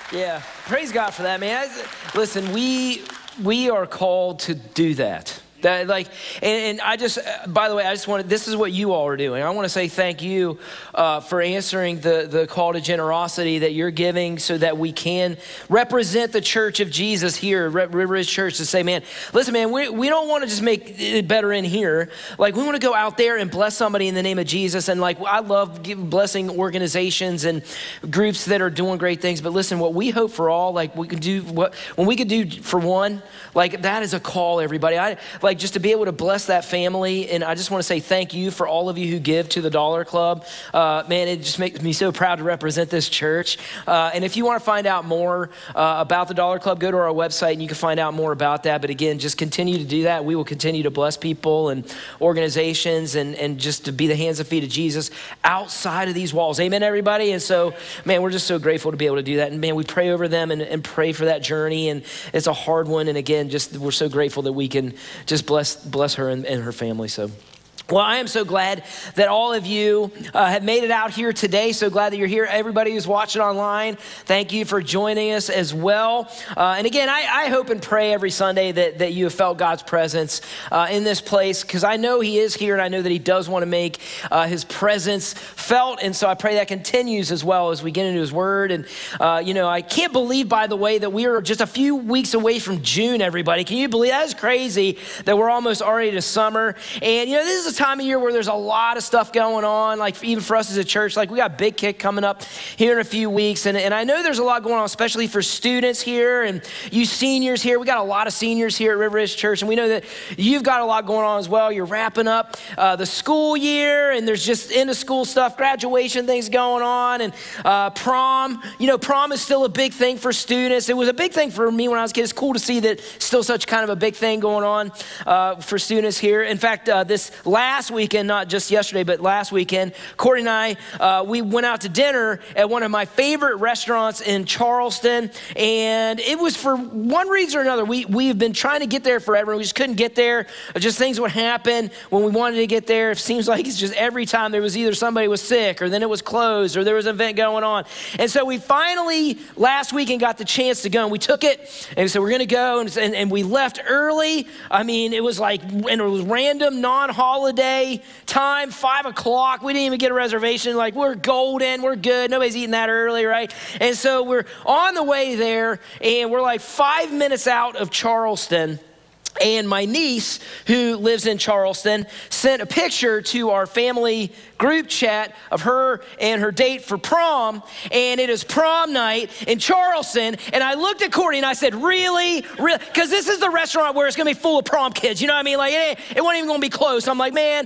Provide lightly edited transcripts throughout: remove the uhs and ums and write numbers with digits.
Yeah, praise God for that, man. Listen, we are called to do that. And I just, by the way, I just wanted, this is what you all are doing. I want to say thank you for answering the call to generosity that you're giving so that we can represent the church of Jesus here at River Ridge Church to say, man, listen, man, we don't want to just make it better in here. Like, we want to go out there and bless somebody in the name of Jesus. And like, I love blessing organizations and groups that are doing great things. But listen, what we hope for all, like we can do, when we could do for one, like that is a call, everybody. Like just to be able to bless that family. And I just want to say thank you for all of you who give to the Dollar Club. Man, it just makes me so proud to represent this church. And if you want to find out more about the Dollar Club, go to our website and you can find out more about that. But again, just continue to do that. We will continue to bless people and organizations and just to be the hands and feet of Jesus outside of these walls. Amen, everybody. And so, man, we're just so grateful to be able to do that. And man, we pray over them and pray for that journey. And it's a hard one. And again, just we're so grateful that we can just bless her and her family. So, well, I am so glad that all of you have made it out here today. So glad that you're here. Everybody who's watching online, thank you for joining us as well. And again, I hope and pray every Sunday that you have felt God's presence in this place, because I know he is here and I know that he does want to make his presence felt. And so I pray that continues as well as we get into his word. And, I can't believe, by the way, that we are just a few weeks away from June, everybody. Can you believe that? Is crazy that we're almost already to summer. And, this is a time of year where there's a lot of stuff going on, like even for us as a church. Like we got Big Kick coming up here in a few weeks. And I know there's a lot going on, especially for students here and you seniors here. We got a lot of seniors here at River Ridge Church. And we know that you've got a lot going on as well. You're wrapping up the school year and there's just end of school stuff, graduation things going on. And prom, prom is still a big thing for students. It was a big thing for me when I was a kid. It's cool to see that still such kind of a big thing going on for students here. In fact, this last weekend, not just yesterday, but last weekend, Courtney and I, we went out to dinner at one of my favorite restaurants in Charleston. And it was for one reason or another. We've been trying to get there forever. We just couldn't get there. Just things would happen when we wanted to get there. It seems like it's just every time there was either somebody was sick or then it was closed or there was an event going on. And so we finally last weekend got the chance to go and we took it. And so we're going to go and we left early. I mean, it was like, and it was random, non-holiday time, 5 o'clock. We didn't even get a reservation. Like, we're golden, we're good. Nobody's eating that early, right? And so we're on the way there and we're like 5 minutes out of Charleston. And my niece, who lives in Charleston, sent a picture to our family group chat of her and her date for prom. And it is prom night in Charleston. And I looked at Courtney and I said, really? Because this is the restaurant where it's going to be full of prom kids. You know what I mean? Like, it wasn't even going to be close. I'm like, man.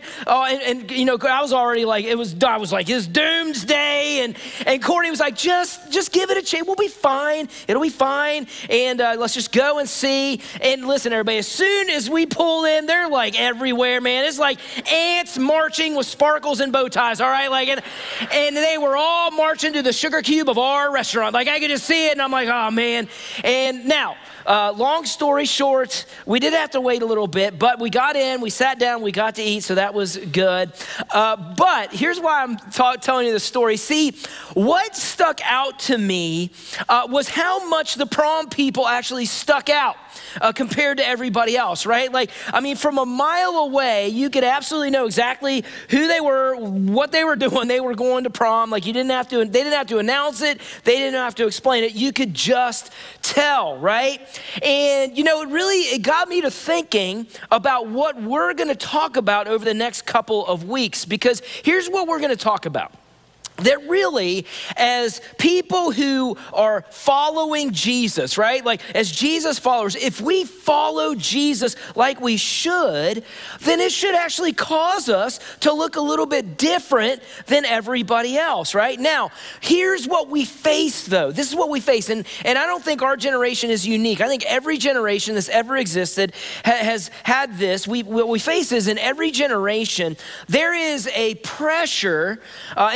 I was already like, I was like, it's doomsday. And Courtney was like, just give it a chance. We'll be fine. It'll be fine. And let's just go and see. And listen, everybody, as soon as we pull in, they're like everywhere, man. It's like ants marching with sparkles and bow ties, all right? Like, and they were all marching to the Sugar Cube of our restaurant. Like, I could just see it, and I'm like, oh, man. And now, long story short, we did have to wait a little bit, but we got in, we sat down, we got to eat, so that was good. But here's why I'm telling you the story. See, what stuck out to me was how much the prom people actually stuck out compared to everybody else, right? Like, I mean, from a mile away, you could absolutely know exactly who they were, what they were doing. They were going to prom. Like, they didn't have to announce it. They didn't have to explain it. You could just tell, right? And, it got me to thinking about what we're going to talk about over the next couple of weeks, because here's what we're going to talk about. That really, as people who are following Jesus, right? Like, as Jesus followers, if we follow Jesus like we should, then it should actually cause us to look a little bit different than everybody else, right? Now, here's what we face, though. This is what we face. And I don't think our generation is unique. I think every generation that's ever existed has had this. What we face is in every generation, there is a pressure, and I don't even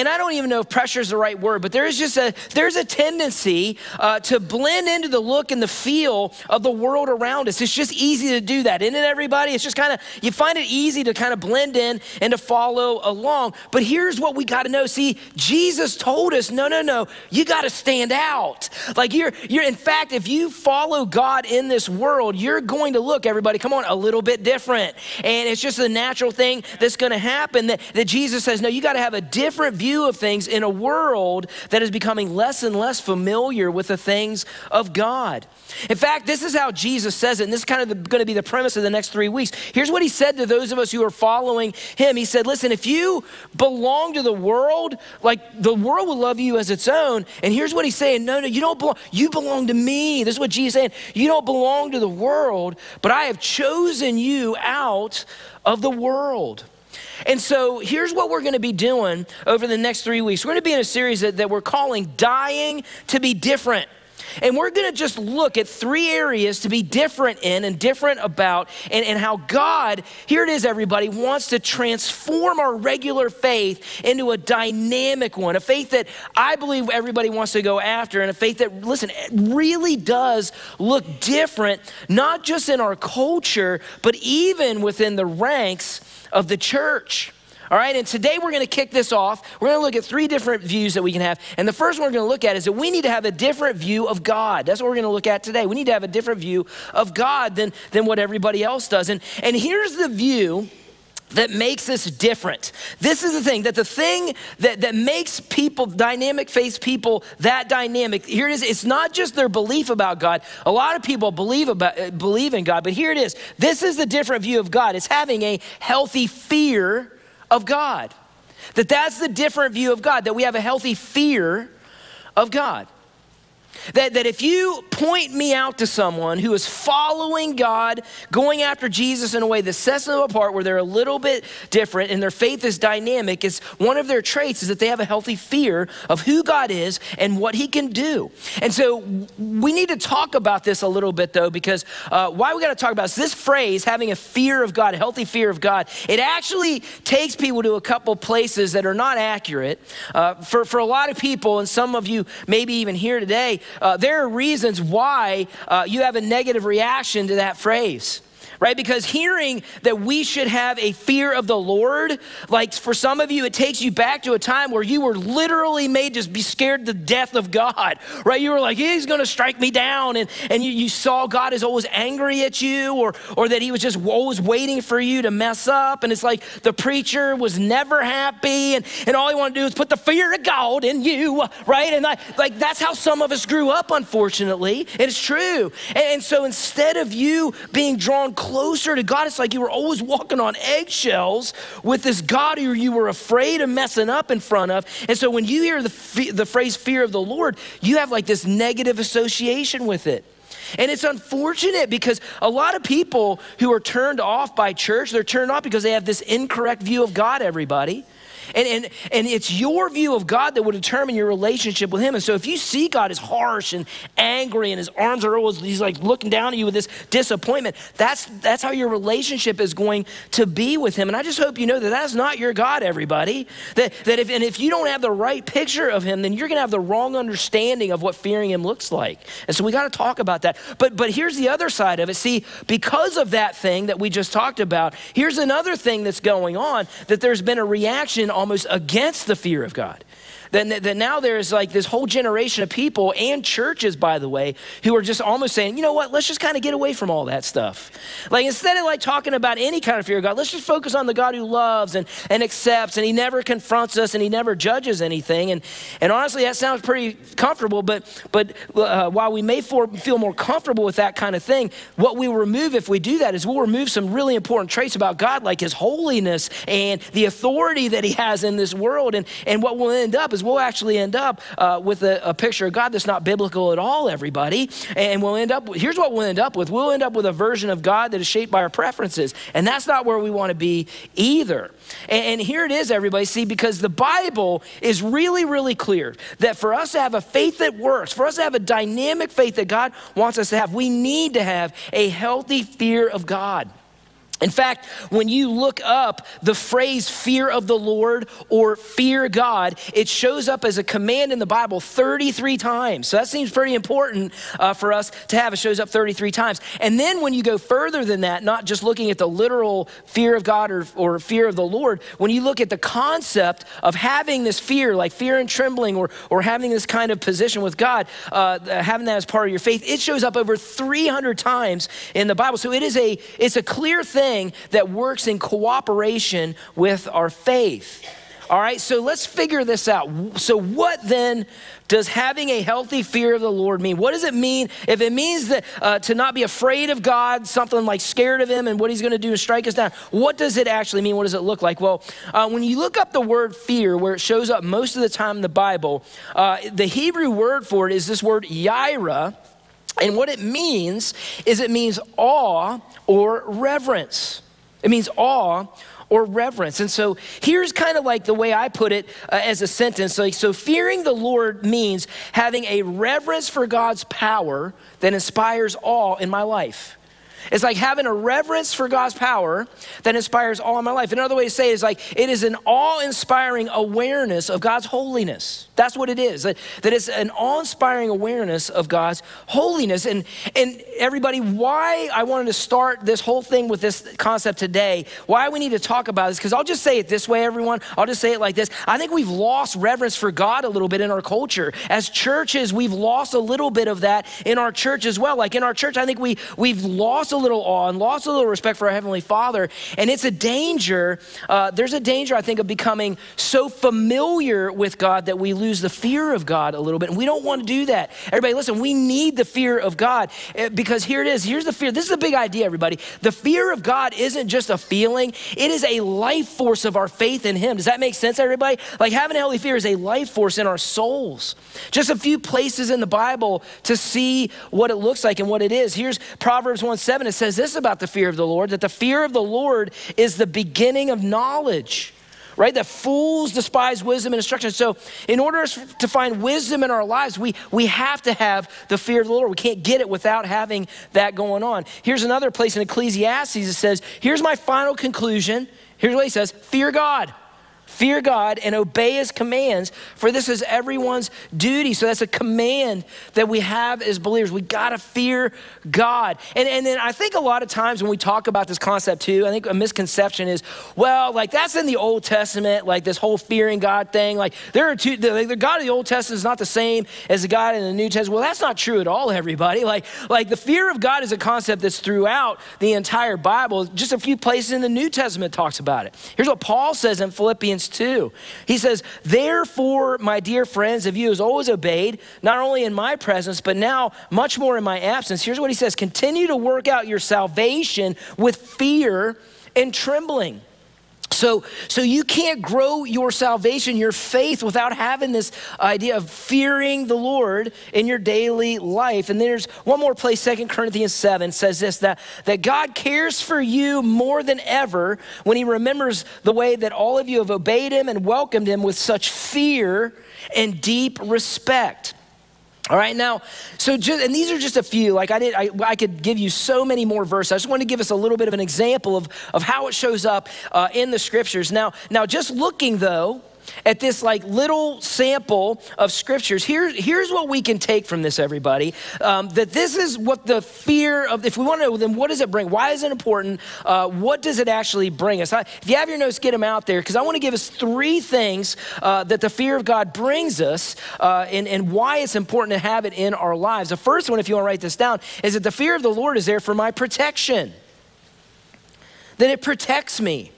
even know if pressure is the right word, but there's a tendency to blend into the look and the feel of the world around us. It's just easy to do that, isn't it, everybody? It's just kind of, you find it easy to kind of blend in and to follow along. But here's what we got to know. See, Jesus told us, no, you got to stand out. Like you're in fact, if you follow God in this world, you're going to look, everybody, come on, a little bit different. And it's just a natural thing that's going to happen that Jesus says, no, you got to have a different view of things in a world that is becoming less and less familiar with the things of God. In fact, this is how Jesus says it, and this is kind of going to be the premise of the next 3 weeks. Here's what he said to those of us who are following him. He said, listen, if you belong to the world, like the world will love you as its own. And here's what he's saying, no, you don't belong. You belong to me. This is what Jesus is saying. You don't belong to the world, but I have chosen you out of the world. And so here's what we're going to be doing over the next 3 weeks. We're going to be in a series that we're calling Dying to Be Different. And we're going to just look at 3 areas to be different in and different about, and how God, here it is, everybody, wants to transform our regular faith into a dynamic one, a faith that I believe everybody wants to go after, and a faith that, listen, really does look different, not just in our culture, but even within the ranks of the church. All right, and today we're going to kick this off. We're going to look at 3 different views that we can have. And the first one we're going to look at is that we need to have a different view of God. That's what we're going to look at today. We need to have a different view of God than what everybody else does. And here's the view that makes us different. This is the thing that makes people, dynamic faith people, that dynamic. Here it is. It's not just their belief about God. A lot of people believe in God, but here it is. This is the different view of God. It's having a healthy fear of God. That's the different view of God, that we have a healthy fear of God. That if you point me out to someone who is following God, going after Jesus in a way that sets them apart, where they're a little bit different and their faith is dynamic, it's one of their traits is that they have a healthy fear of who God is and what he can do. And so we need to talk about this a little bit, though, because why we got to talk about this phrase, having a fear of God, a healthy fear of God, it actually takes people to a couple places that are not accurate. For a lot of people, and some of you maybe even here today, there are reasons why you have a negative reaction to that phrase, right? Because hearing that we should have a fear of the Lord, like for some of you, it takes you back to a time where you were literally made to be scared to death of God, right? You were like, he's going to strike me down. And you saw God is always angry at you, or that he was just always waiting for you to mess up. And it's like the preacher was never happy. And all he wanted to do is put the fear of God in you, right? And that's how some of us grew up, unfortunately. And it's true. And so instead of you being drawn closer to God, it's like you were always walking on eggshells with this God who you were afraid of messing up in front of. And so when you hear the phrase fear of the Lord, you have like this negative association with it. And it's unfortunate because a lot of people who are turned off by church, they're turned off because they have this incorrect view of God, everybody. And it's your view of God that will determine your relationship with him. And so if you see God as harsh and angry and his arms are always, he's like looking down at you with this disappointment, that's how your relationship is going to be with him. And I just hope you know that that's not your God, everybody. That if you don't have the right picture of him, then you're going to have the wrong understanding of what fearing him looks like. And so we got to talk about that. But here's the other side of it. See, because of that thing that we just talked about, here's another thing that's going on, that there's been a reaction almost against the fear of God. That now there's like this whole generation of people and churches, by the way, who are just almost saying, you know what, let's just kind of get away from all that stuff. Like instead of like talking about any kind of fear of God, let's just focus on the God who loves and accepts, and he never confronts us and he never judges anything. And honestly, that sounds pretty comfortable, but while we may feel more comfortable with that kind of thing, what we remove if we do that is we'll remove some really important traits about God, like his holiness and the authority that he has in this world. And what we'll end up is we'll actually end up with a picture of God that's not biblical at all, everybody. And here's what we'll end up with. We'll end up with a version of God that is shaped by our preferences. And that's not where we want to be either. And here it is, everybody. See, because the Bible is really, really clear that for us to have a faith that works, for us to have a dynamic faith that God wants us to have, we need to have a healthy fear of God. In fact, when you look up the phrase fear of the Lord or fear God, it shows up as a command in the Bible 33 times. So that seems pretty important for us to have. It shows up 33 times. And then when you go further than that, not just looking at the literal fear of God or fear of the Lord, when you look at the concept of having this fear, like fear and trembling, or having this kind of position with God, having that as part of your faith, it shows up over 300 times in the Bible. So it's a clear thing that works in cooperation with our faith. All right, so let's figure this out. So what then does having a healthy fear of the Lord mean? What does it mean? If it means that to not be afraid of God, something like scared of him and what he's gonna do to strike us down, what does it actually mean? What does it look like? Well, when you look up the word fear, where it shows up most of the time in the Bible, the Hebrew word for it is this word yirah. And what it means is it means awe or reverence. It means awe or reverence. And so here's kind of like the way I put it as a sentence. So fearing the Lord means having a reverence for God's power that inspires awe in my life. It's like having a reverence for God's power that inspires awe in my life. Another way to say it is like it is an awe-inspiring awareness of God's holiness. That's what it is. That it's an awe-inspiring awareness of God's holiness. And everybody, why I wanted to start this whole thing with this concept today, why we need to talk about this, because I'll just say it this way, everyone. I'll just say it like this. I think we've lost reverence for God a little bit in our culture. As churches, we've lost a little bit of that in our church as well. Like in our church, I think we've lost a little awe and lost a little respect for our Heavenly Father. And it's a danger. There's a danger, I think, of becoming so familiar with God that we lose the fear of God a little bit. And we don't want to do that. Everybody, listen, we need the fear of God because here it is. Here's the fear. This is the big idea, everybody. The fear of God isn't just a feeling. It is a life force of our faith in him. Does that make sense, everybody? Like having a healthy fear is a life force in our souls. Just a few places in the Bible to see what it looks like and what it is. Here's Proverbs 1:7. It says this about the fear of the Lord, that the fear of the Lord is the beginning of knowledge, right? That fools despise wisdom and instruction. So in order to find wisdom in our lives, we have to have the fear of the Lord. We can't get it without having that going on. Here's another place in Ecclesiastes. It says, here's my final conclusion. Here's what he says, fear God. Fear God and obey his commands, for this is everyone's duty. So that's a command that we have as believers. We gotta fear God. And then I think a lot of times when we talk about this concept too, I think a misconception is, well, like that's in the Old Testament, like this whole fearing God thing. Like there are two, the God of the Old Testament is not the same as the God in the New Testament. Well, that's not true at all, everybody. Like the fear of God is a concept that's throughout the entire Bible. Just a few places in the New Testament talks about it. Here's what Paul says in Philippians 2. He says, therefore, my dear friends, of you has always obeyed, not only in my presence, but now much more in my absence. Here's what he says, continue to work out your salvation with fear and trembling. So you can't grow your salvation, your faith, without having this idea of fearing the Lord in your daily life. And there's one more place, 2 Corinthians 7 says this, that God cares for you more than ever when he remembers the way that all of you have obeyed him and welcomed him with such fear and deep respect. All right, now, and these are just a few, like I could give you so many more verses. I just want to give us a little bit of an example of how it shows up in the scriptures. Now, just looking though, at this like little sample of scriptures, here's what we can take from this, everybody. That this is what the fear of, if we want to know, then what does it bring? Why is it important? What does it actually bring us? If you have your notes, get them out there, because I want to give us three things that the fear of God brings us and why it's important to have it in our lives. The first one, if you want to write this down, is that the fear of the Lord is there for my protection. That it protects me.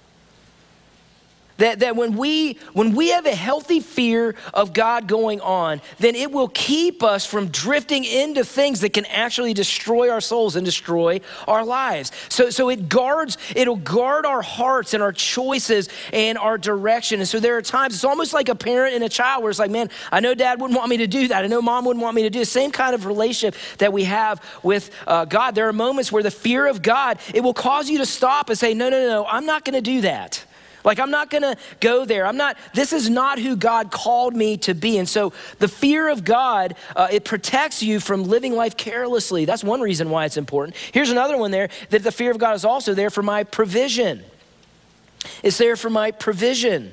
That when we have a healthy fear of God going on, then it will keep us from drifting into things that can actually destroy our souls and destroy our lives. So it'll guard our hearts and our choices and our direction. And so there are times, it's almost like a parent and a child where it's like, man, I know dad wouldn't want me to do that. I know mom wouldn't want me to do the same kind of relationship that we have with God. There are moments where the fear of God, it will cause you to stop and say, no, I'm not gonna do that. Like, I'm not gonna go there. This is not who God called me to be. And so the fear of God, it protects you from living life carelessly. That's one reason why it's important. Here's another one there, that the fear of God is also there for my provision. It's there for my provision.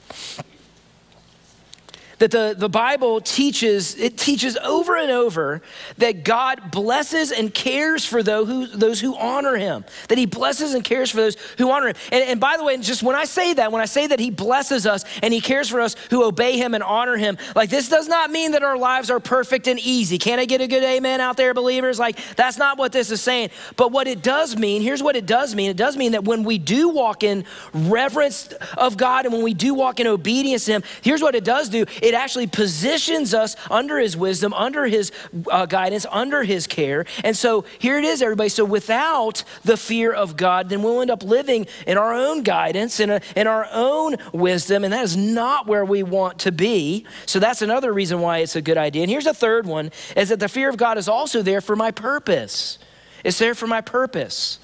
That the Bible teaches over and over that God blesses and cares for those who honor him. That he blesses and cares for those who honor him. And by the way, just when I say that he blesses us and he cares for us who obey him and honor him, like, this does not mean that our lives are perfect and easy. Can I get a good amen out there, believers? Like, that's not what this is saying. But what it does mean, here's what it does mean. It does mean that when we do walk in reverence of God and when we do walk in obedience to him, here's what it does do. It actually positions us under his wisdom, under his guidance, under his care. And so here it is, everybody. So without the fear of God, then we'll end up living in our own guidance, in our own wisdom, and that is not where we want to be. So that's another reason why it's a good idea. And here's a third one, is that the fear of God is also there for my purpose. It's there for my purpose.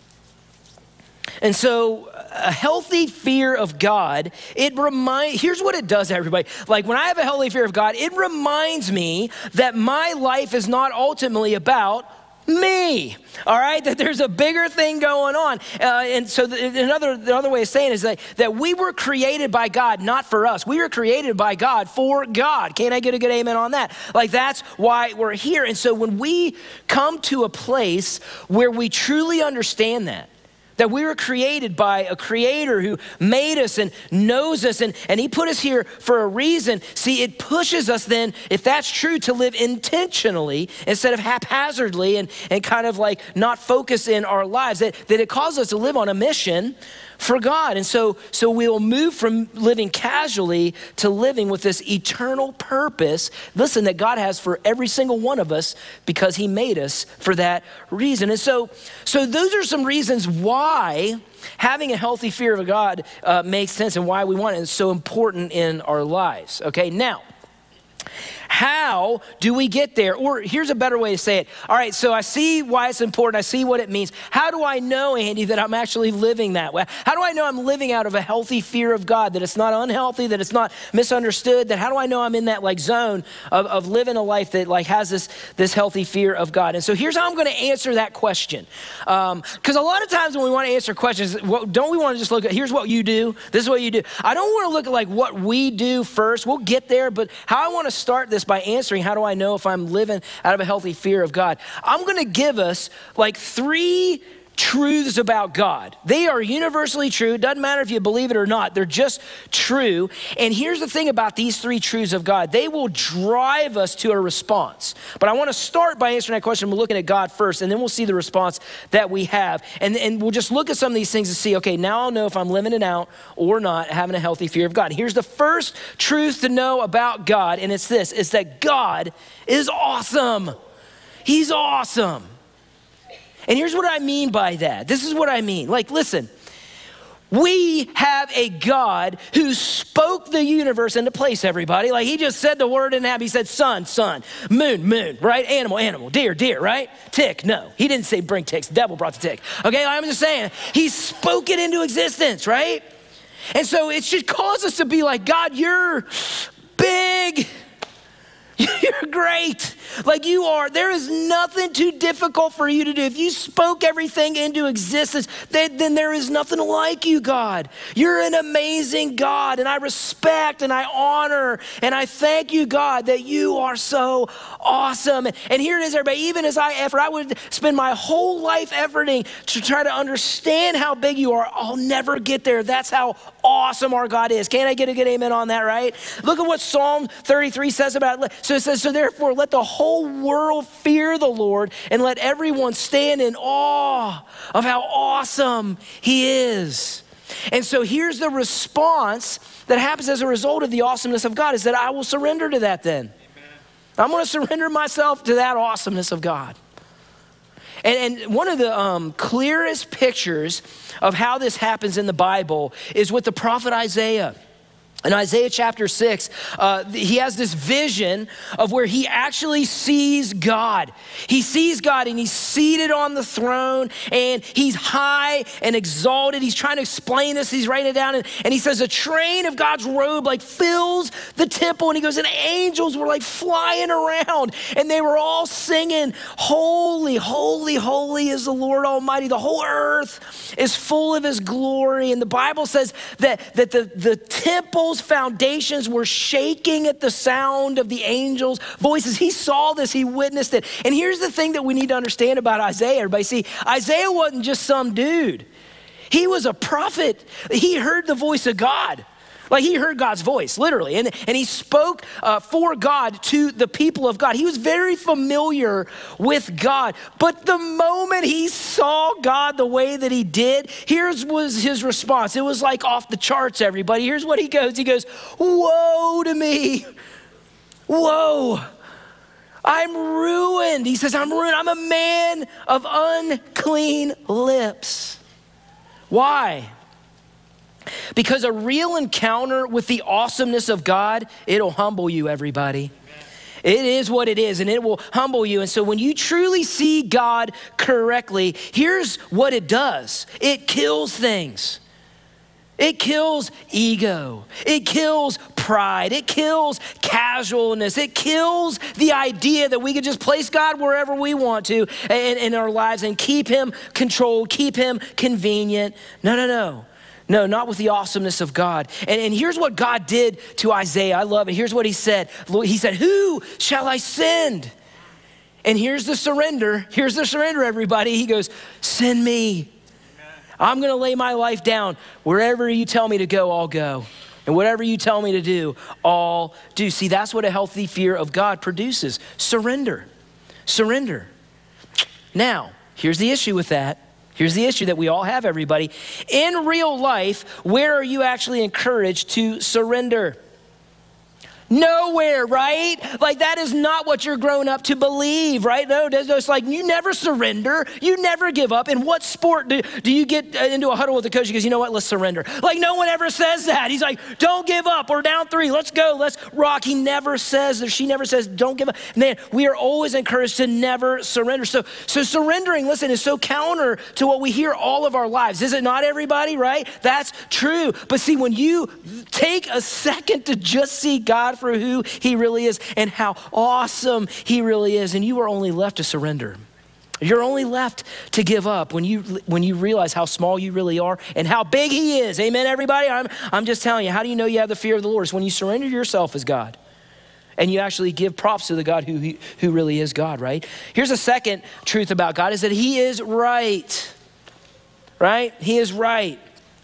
And so a healthy fear of God, here's what it does, everybody. Like, when I have a healthy fear of God, it reminds me that my life is not ultimately about me, all right? That there's a bigger thing going on. And so the other way of saying is that we were created by God, not for us. We were created by God for God. Can I get a good amen on that? Like, that's why we're here. And so when we come to a place where we truly understand that we were created by a creator who made us and knows us, and he put us here for a reason. See, it pushes us then, if that's true, to live intentionally instead of haphazardly and kind of like not focus in our lives, that it causes us to live on a mission for God. And so we'll move from living casually to living with this eternal purpose, listen, that God has for every single one of us because he made us for that reason. And so those are some reasons why having a healthy fear of God makes sense and why we want it. It's so important in our lives. Okay, now, how do we get there? Or here's a better way to say it. All right, so I see why it's important. I see what it means. How do I know, Andy, that I'm actually living that way? How do I know I'm living out of a healthy fear of God, that it's not unhealthy, that it's not misunderstood, that how do I know I'm in that like zone of living a life that like has this healthy fear of God? And so here's how I'm going to answer that question. Because a lot of times when we want to answer questions, don't we want to just look at, here's what you do, this is what you do. I don't want to look at like what we do first. We'll get there, but how I want to start this by answering, how do I know if I'm living out of a healthy fear of God? I'm going to give us like 3 truths about God. They are universally true. It doesn't matter if you believe it or not. They're just true. And here's the thing about these 3 truths of God. They will drive us to a response. But I want to start by answering that question. We're looking at God first, and then we'll see the response that we have. And we'll just look at some of these things and see, okay, now I'll know if I'm living it out or not, having a healthy fear of God. Here's the first truth to know about God, and it's this, is that God is awesome. He's awesome. And here's what I mean by that. This is what I mean. Like, listen, we have a God who spoke the universe into place, everybody. Like, he just said the word and he said sun, sun, moon, moon, right? Animal, animal, deer, deer, right? Tick, no. He didn't say bring ticks. The devil brought the tick. Okay, I'm just saying, he spoke it into existence, right? And so it should cause us to be like, God, you're big. You're great. Like you are. There is nothing too difficult for you to do. If you spoke everything into existence, then there is nothing like you, God. You're an amazing God, and I respect and I honor and I thank you, God, that you are so awesome. And here it is, everybody. Even as I would spend my whole life efforting to try to understand how big you are. I'll never get there. That's how awesome our God is. Can I get a good amen on that, right? Look at what Psalm 33 says about it. So it says, so therefore let the whole world fear the Lord and let everyone stand in awe of how awesome he is. And so here's the response that happens as a result of the awesomeness of God is that I will surrender to that then. Amen. I'm going to surrender myself to that awesomeness of God. And one of the clearest pictures of how this happens in the Bible is with the prophet Isaiah. In Isaiah chapter 6, he has this vision of where he actually sees God. He sees God and he's seated on the throne, and he's high and exalted. He's trying to explain this. He's writing it down, and he says a train of God's robe like fills the temple, and he goes, and angels were like flying around, and they were all singing, holy, holy, holy is the Lord Almighty. The whole earth is full of his glory. And the Bible says that the temple's foundations were shaking at the sound of the angels' voices. He saw this, he witnessed it. And here's the thing that we need to understand about Isaiah. Everybody see, Isaiah wasn't just some dude. He was a prophet. He heard the voice of God. Like he heard God's voice, literally. And he spoke for God to the people of God. He was very familiar with God. But the moment he saw God the way that he did, here's was his response. It was like off the charts, everybody. Here's what he goes. He goes, woe to me. Woe. I'm ruined. He says, I'm ruined. I'm a man of unclean lips. Why? Because a real encounter with the awesomeness of God, it'll humble you, everybody. It is what it is, and it will humble you. And so when you truly see God correctly, here's what it does. It kills things. It kills ego. It kills pride. It kills casualness. It kills the idea that we could just place God wherever we want to in our lives and keep him controlled, keep him convenient. No. No, not with the awesomeness of God. And here's what God did to Isaiah. I love it. Here's what he said. He said, who shall I send? And here's the surrender. Here's the surrender, everybody. He goes, send me. I'm going to lay my life down. Wherever you tell me to go, I'll go. And whatever you tell me to do, I'll do. See, that's what a healthy fear of God produces. Surrender. Surrender. Now, here's the issue with that. Here's the issue that we all have, everybody. In real life, where are you actually encouraged to surrender? Nowhere, right? Like that is not what you're grown up to believe, right? No, it's like you never surrender. You never give up. In what sport do you get into a huddle with the coach? He goes, you know what? Let's surrender. Like no one ever says that. He's like, don't give up. We're down 3. Let's go. Let's rock. He never says, or she never says, don't give up. Man, we are always encouraged to never surrender. So surrendering, listen, is so counter to what we hear all of our lives. Is it not, everybody, right? That's true. But see, when you take a second to just see God for who he really is and how awesome he really is, and you are only left to surrender. You're only left to give up when you realize how small you really are and how big he is. Amen, everybody? I'm just telling you, how do you know you have the fear of the Lord? It's when you surrender yourself as God and you actually give props to the God who really is God, right? Here's a second truth about God is that he is right, right? He is right.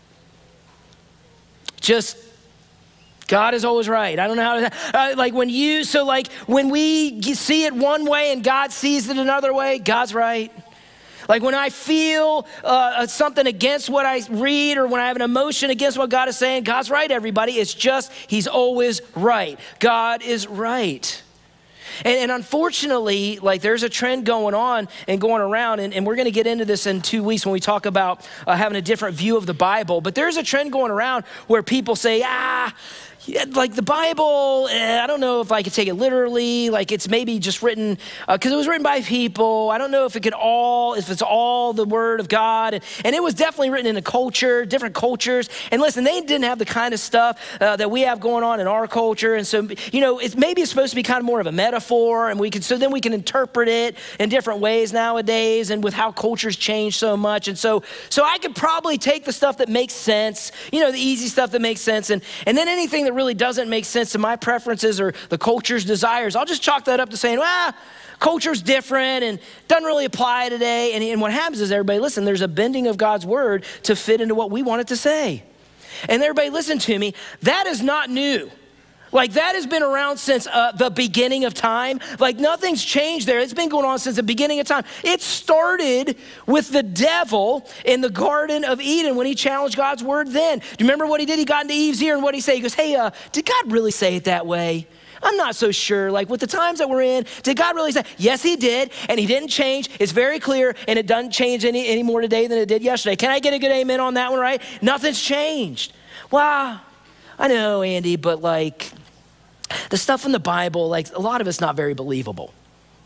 God is always right. I don't know how to, when we see it one way and God sees it another way, God's right. Like when I feel something against what I read or when I have an emotion against what God is saying, God's right, everybody. It's just, he's always right. God is right. And unfortunately, like there's a trend going on and going around, and we're going to get into this in 2 weeks when we talk about having a different view of the Bible. But there's a trend going around where people say, like the Bible, I don't know if I could take it literally. Like it's maybe just written, because it was written by people. I don't know if it's all the word of God. And it was definitely written in a culture, different cultures. And listen, they didn't have the kind of stuff that we have going on in our culture. And so, it's supposed to be kind of more of a metaphor, and then we can interpret it in different ways nowadays, and with how cultures change so much. And so I could probably take the stuff that makes sense, the easy stuff that makes sense, and then anything that really doesn't make sense to my preferences or the culture's desires, I'll just chalk that up to saying, culture's different and doesn't really apply today. And what happens is, everybody, listen, there's a bending of God's word to fit into what we want it to say. And everybody, listen to me, that is not new. Like that has been around since the beginning of time. Like nothing's changed there. It's been going on since the beginning of time. It started with the devil in the Garden of Eden when he challenged God's word then. Do you remember what he did? He got into Eve's ear and what did he say? He goes, hey, did God really say it that way? I'm not so sure. Like with the times that we're in, did God really say? Yes, he did. And he didn't change. It's very clear. And it doesn't change any more today than it did yesterday. Can I get a good amen on that one, right? Nothing's changed. Well, I know, Andy, but like, the stuff in the Bible, like a lot of it's not very believable,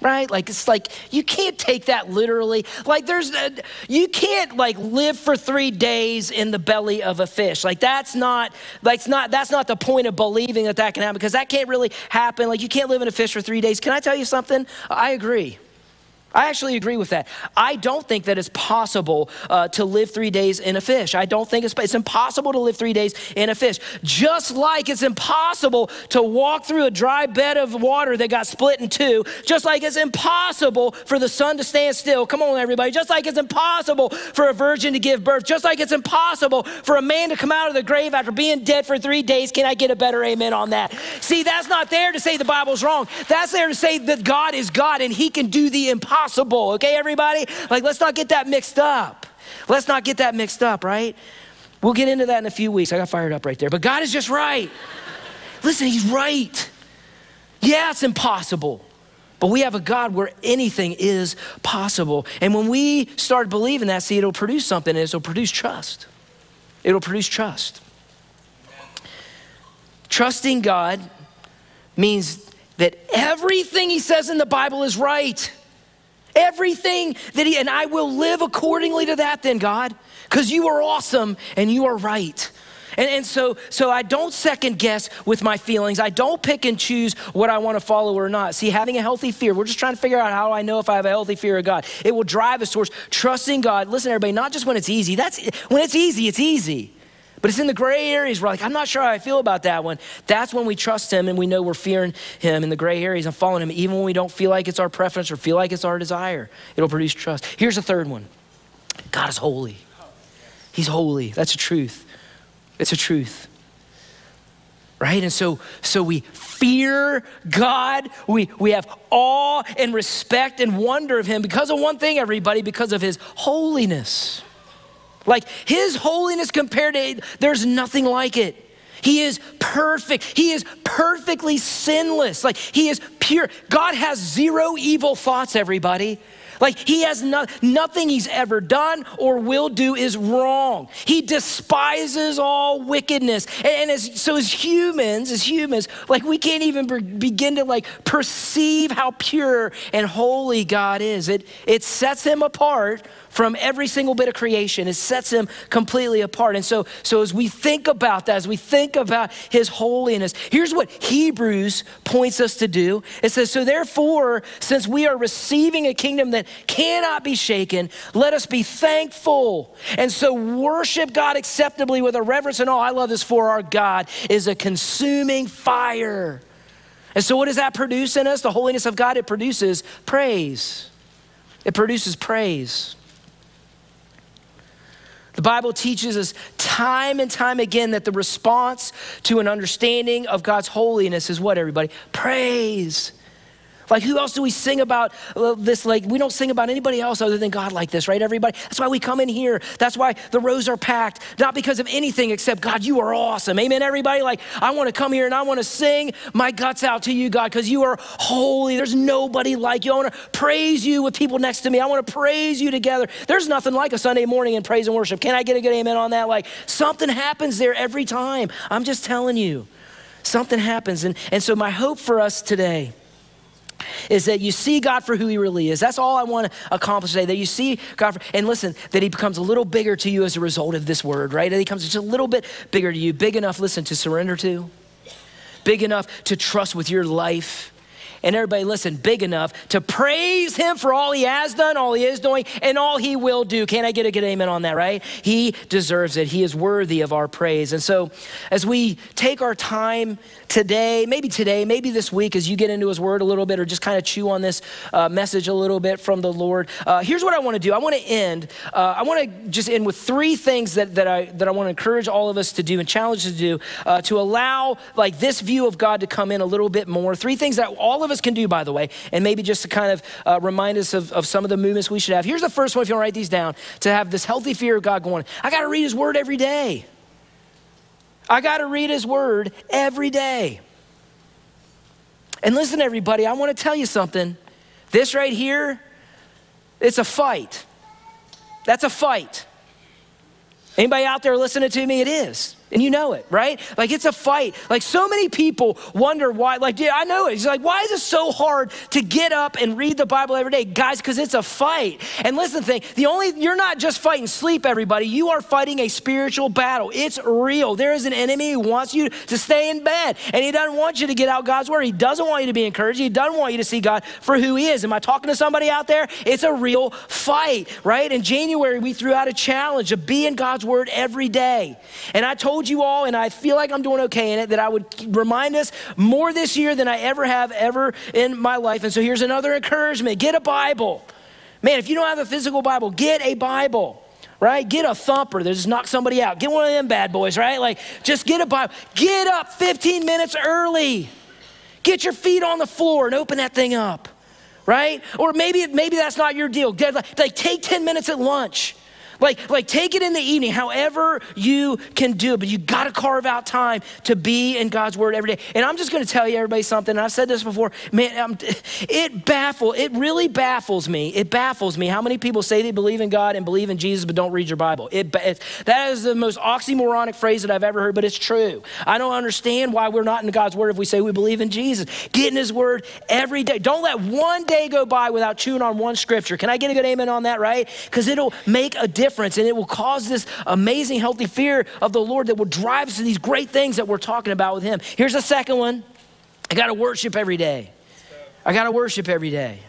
right? Like, it's like, you can't take that literally. Like you can't like live for 3 days in the belly of a fish. Like that's not the point of believing that can happen, because that can't really happen. Like you can't live in a fish for 3 days. Can I tell you something? I agree. I actually agree with that. I don't think that it's possible to live 3 days in a fish. I don't think it's impossible to live 3 days in a fish. Just like it's impossible to walk through a dry bed of water that got split in two. Just like it's impossible for the sun to stand still. Come on, everybody. Just like it's impossible for a virgin to give birth. Just like it's impossible for a man to come out of the grave after being dead for 3 days. Can I get a better amen on that? See, that's not there to say the Bible's wrong. That's there to say that God is God and he can do the impossible. Okay, everybody? Like, let's not get that mixed up. Let's not get that mixed up, right? We'll get into that in a few weeks. I got fired up right there. But God is just right. Listen, he's right. Yeah, it's impossible. But we have a God where anything is possible. And when we start believing that, see, it'll produce something. It'll produce trust. It'll produce trust. Trusting God means that everything he says in the Bible is right. Everything that and I will live accordingly to that then, God, because you are awesome and you are right. And so I don't second guess with my feelings. I don't pick and choose what I want to follow or not. See, having a healthy fear, we're just trying to figure out how I know if I have a healthy fear of God. It will drive us towards trusting God. Listen, everybody, not just when it's easy. When it's easy, it's easy. But it's in the gray areas where like, I'm not sure how I feel about that one. That's when we trust him and we know we're fearing him in the gray areas and following him, even when we don't feel like it's our preference or feel like it's our desire. It'll produce trust. Here's the third one. God is holy. He's holy. That's a truth. It's a truth. Right? And so we fear God. We have awe and respect and wonder of him because of one thing, everybody, because of his holiness. Like his holiness compared to, there's nothing like it. He is perfect. He is perfectly sinless. Like he is pure. God has zero evil thoughts, everybody. Like he has nothing he's ever done or will do is wrong. He despises all wickedness. And as humans, like we can't even begin to like perceive how pure and holy God is. It sets him apart from every single bit of creation. It sets him completely apart. And so as we think about that, as we think about his holiness, here's what Hebrews points us to do. It says, so therefore, since we are receiving a kingdom that cannot be shaken, let us be thankful. And so worship God acceptably with a reverence and awe. I love this, for our God is a consuming fire. And so what does that produce in us? The holiness of God, it produces praise. It produces praise. The Bible teaches us time and time again that the response to an understanding of God's holiness is what, everybody? Praise. Like who else do we sing about this? Like we don't sing about anybody else other than God like this, right, everybody? That's why we come in here. That's why the rows are packed, not because of anything except God, you are awesome. Amen, everybody? Like I want to come here and I want to sing my guts out to you, God, because you are holy. There's nobody like you. I want to praise you with people next to me. I want to praise you together. There's nothing like a Sunday morning in praise and worship. Can I get a good amen on that? Like something happens there every time. I'm just telling you, something happens. And so my hope for us today is that you see God for who he really is. That's all I want to accomplish today, that you see God and listen, that he becomes a little bigger to you as a result of this word, right? That he becomes just a little bit bigger to you, big enough, listen, to surrender to, big enough to trust with your life. And everybody listen, big enough to praise him for all he has done, all he is doing, and all he will do. Can I get a good amen on that, right? He deserves it. He is worthy of our praise. And so as we take our time today, maybe this week, as you get into his word a little bit or just kind of chew on this message a little bit from the Lord, here's what I want to do. I want to just end with three things that I want to encourage all of us to do and challenge to do to allow like this view of God to come in a little bit more. Three things that all of us can do, by the way, and maybe just to kind of remind us of some of the movements we should have. Here's the first one, if you want to write these down, to have this healthy fear of God going. I got to read his word every day. I got to read his word every day. And listen, everybody, I want to tell you something. This right here, it's a fight. That's a fight. Anybody out there listening to me? It is. And you know it, right? Like it's a fight. Like so many people wonder why, like, yeah, I know it. It's like, why is it so hard to get up and read the Bible every day? Guys, because it's a fight. And listen, you're not just fighting sleep, everybody. You are fighting a spiritual battle. It's real. There is an enemy who wants you to stay in bed. And he doesn't want you to get out God's word. He doesn't want you to be encouraged. He doesn't want you to see God for who he is. Am I talking to somebody out there? It's a real fight, right? In January, we threw out a challenge of be in God's word every day. And I told you all, and I feel like I'm doing okay in it, that I would remind us more this year than I ever in my life. And so here's another encouragement. Get a Bible. Man, if you don't have a physical Bible, get a Bible, right? Get a thumper that just knocks somebody out. Get one of them bad boys, right? Like just get a Bible. Get up 15 minutes early. Get your feet on the floor and open that thing up, right? Or maybe that's not your deal. Like take 10 minutes at lunch. Like take it in the evening, however you can do it, but you got to carve out time to be in God's word every day. And I'm just going to tell you everybody something. And I've said this before, man, it really baffles me. It baffles me how many people say they believe in God and believe in Jesus, but don't read your Bible. That is the most oxymoronic phrase that I've ever heard, but it's true. I don't understand why we're not in God's word if we say we believe in Jesus. Get in his word every day. Don't let one day go by without chewing on one scripture. Can I get a good amen on that, right? Because it'll make a difference. And it will cause this amazing, healthy fear of the Lord that will drive us to these great things that we're talking about with him. Here's the second one. I got to worship every day. I got to worship every day.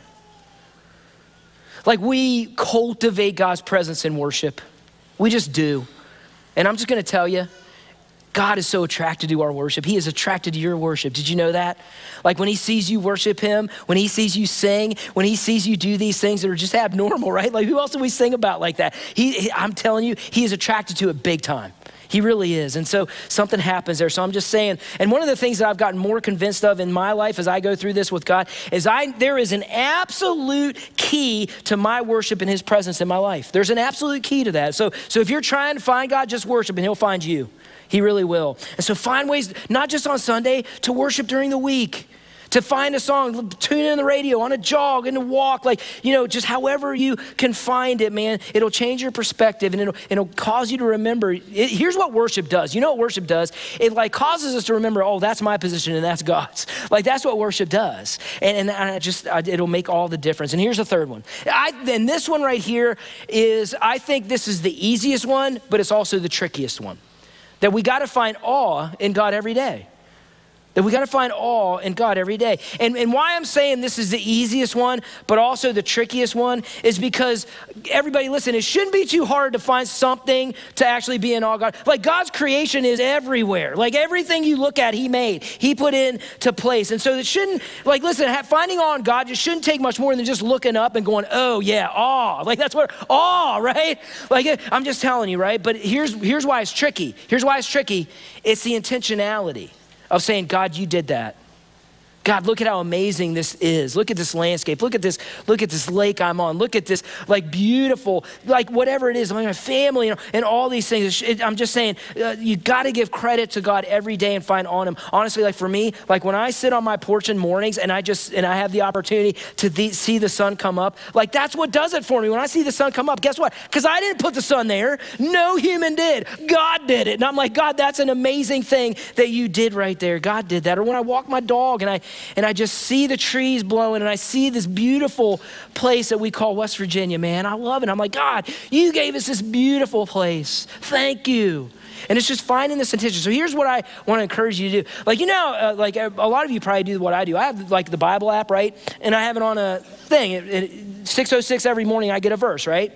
Like we cultivate God's presence in worship. We just do. And I'm just going to tell you, God is so attracted to our worship. He is attracted to your worship. Did you know that? Like when he sees you worship him, when he sees you sing, when he sees you do these things that are just abnormal, right? Like who else do we sing about like that? I'm telling you, he is attracted to it big time. He really is. And so something happens there. So I'm just saying, and one of the things that I've gotten more convinced of in my life as I go through this with God is there is an absolute key to my worship and his presence in my life. There's an absolute key to that. So if you're trying to find God, just worship and he'll find you. He really will. And so find ways, not just on Sunday, to worship during the week, to find a song, tune in the radio, on a jog, in a walk, like, just however you can find it, man. It'll change your perspective and it'll cause you to remember. Here's what worship does. You know what worship does? It like causes us to remember, oh, that's my position and that's God's. Like that's what worship does. And it'll make all the difference. And here's the third one. And this one right here is, I think this is the easiest one, but it's also the trickiest one. That we got to find awe in God every day. That we got to find awe in God every day. And why I'm saying this is the easiest one, but also the trickiest one is because everybody listen, it shouldn't be too hard to find something to actually be in awe of God. Like God's creation is everywhere. Like everything you look at, he made, he put into place. And so it shouldn't, like listen, finding awe in God just shouldn't take much more than just looking up and going, oh yeah, awe. Like that's what, awe, right? Like I'm just telling you, right? But here's why it's tricky. Here's why it's tricky. It's the intentionality of saying, God, you did that. God, look at how amazing this is. Look at this landscape. Look at this lake I'm on. Look at this like beautiful, like whatever it is, like my family and all these things. I'm just saying, you got to give credit to God every day and find awe in him. Honestly, like for me, like when I sit on my porch in mornings and I have the opportunity to see the sun come up, like that's what does it for me. When I see the sun come up, guess what? Because I didn't put the sun there. No human did. God did it. And I'm like, God, that's an amazing thing that you did right there. God did that. Or when I walk my dog and I just see the trees blowing and I see this beautiful place that we call West Virginia, man. I love it. I'm like, God, you gave us this beautiful place. Thank you. And it's just finding this intention. So here's what I want to encourage you to do. Like, like a lot of you probably do what I do. I have like the Bible app, right? And I have it on a thing. 6:06 every morning I get a verse, right?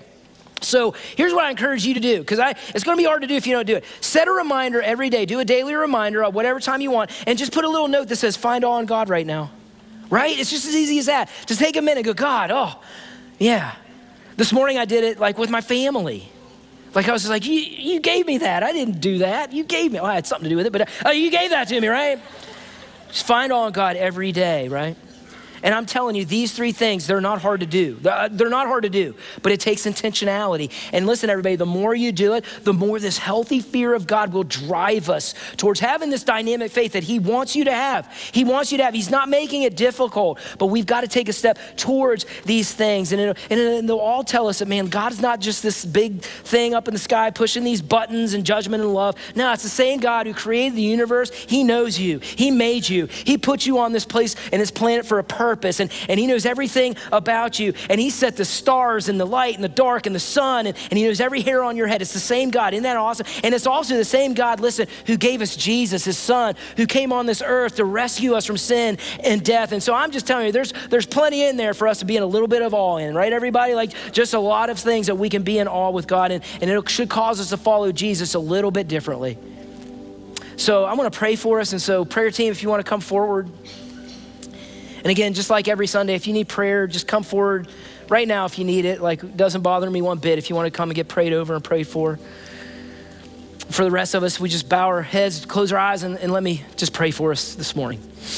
So here's what I encourage you to do, because it's going to be hard to do if you don't do it. Set a reminder every day. Do a daily reminder at whatever time you want, and just put a little note that says, find awe in God right now, right? It's just as easy as that. Just take a minute and go, God, oh, yeah. This morning I did it like with my family. Like I was just like, you gave me that. I didn't do that. You gave me, well, I had something to do with it, but you gave that to me, right? Just find awe in God every day, right? And I'm telling you, these three things, they're not hard to do. They're not hard to do, but it takes intentionality. And listen, everybody, the more you do it, the more this healthy fear of God will drive us towards having this dynamic faith that he wants you to have. He wants you to have. He's not making it difficult, but we've got to take a step towards these things. And they'll all tell us that, man, God is not just this big thing up in the sky pushing these buttons and judgment and love. No, it's the same God who created the universe. He knows you. He made you. He put you on this place and this planet for a purpose. And he knows everything about you. And he set the stars and the light and the dark and the sun. And he knows every hair on your head. It's the same God. Isn't that awesome? And it's also the same God, listen, who gave us Jesus, his son, who came on this earth to rescue us from sin and death. And so I'm just telling you, there's plenty in there for us to be in a little bit of awe in, right, everybody? Like just a lot of things that we can be in awe with God. And it should cause us to follow Jesus a little bit differently. So I want to pray for us. And so prayer team, if you want to come forward. And again, just like every Sunday, if you need prayer, just come forward right now if you need it. Like, it doesn't bother me one bit if you want to come and get prayed over and prayed for. For the rest of us, we just bow our heads, close our eyes, and let me just pray for us this morning.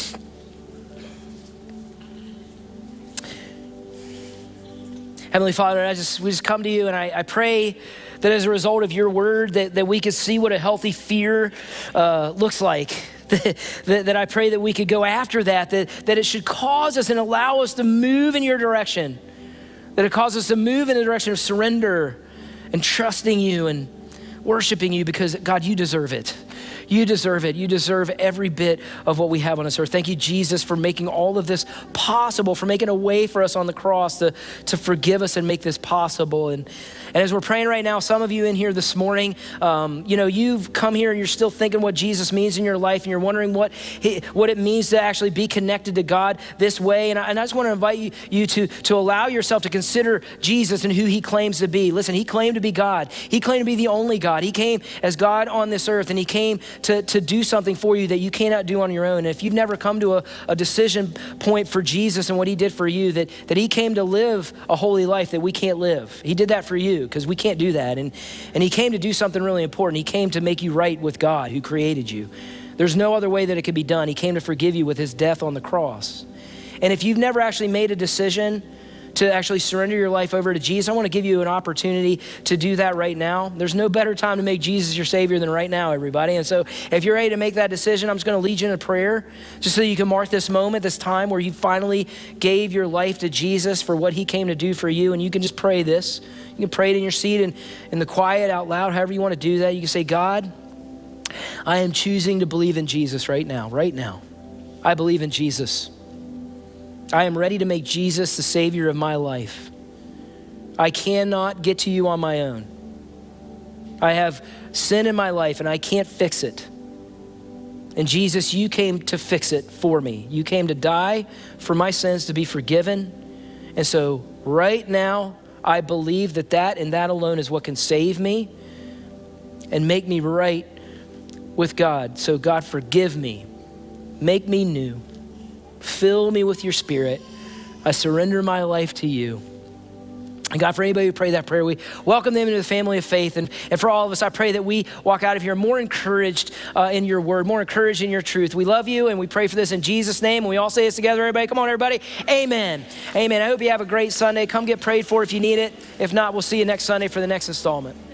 Heavenly Father, we just come to you, and I pray that as a result of your word, that we could see what a healthy fear looks like. That I pray that we could go after that it should cause us and allow us to move in your direction. That it causes us to move in the direction of surrender and trusting you and worshiping you, because God, you deserve it. You deserve it. You deserve every bit of what we have on this earth. Thank you, Jesus, for making all of this possible, for making a way for us on the cross to forgive us and make this possible. And as we're praying right now, some of you in here this morning, you've come here and you're still thinking what Jesus means in your life, and you're wondering what it means to actually be connected to God this way. And I just want to invite you to allow yourself to consider Jesus and who he claims to be. Listen, he claimed to be God. He claimed to be the only God. He came as God on this earth, and he came to do something for you that you cannot do on your own. And if you've never come to a decision point for Jesus and what he did for you, that he came to live a holy life that we can't live. He did that for you because we can't do that. And he came to do something really important. He came to make you right with God who created you. There's no other way that it could be done. He came to forgive you with his death on the cross. And if you've never actually made a decision to actually surrender your life over to Jesus, I want to give you an opportunity to do that right now. There's no better time to make Jesus your Savior than right now, everybody. And so if you're ready to make that decision, I'm just going to lead you in a prayer just so you can mark this moment, this time where you finally gave your life to Jesus for what he came to do for you. And you can just pray this. You can pray it in your seat and in the quiet out loud, however you want to do that. You can say, God, I am choosing to believe in Jesus right now. Right now. I believe in Jesus. I am ready to make Jesus the Savior of my life. I cannot get to you on my own. I have sin in my life and I can't fix it. And Jesus, you came to fix it for me. You came to die for my sins, to be forgiven. And so right now, I believe that and that alone is what can save me and make me right with God. So God, forgive me. Make me new. Fill me with your spirit. I surrender my life to you. And God, for anybody who prayed that prayer, we welcome them into the family of faith. And for all of us, I pray that we walk out of here more encouraged in your word, more encouraged in your truth. We love you and we pray for this in Jesus' name. And we all say this together, everybody. Come on, everybody. Amen. Amen. I hope you have a great Sunday. Come get prayed for if you need it. If not, we'll see you next Sunday for the next installment.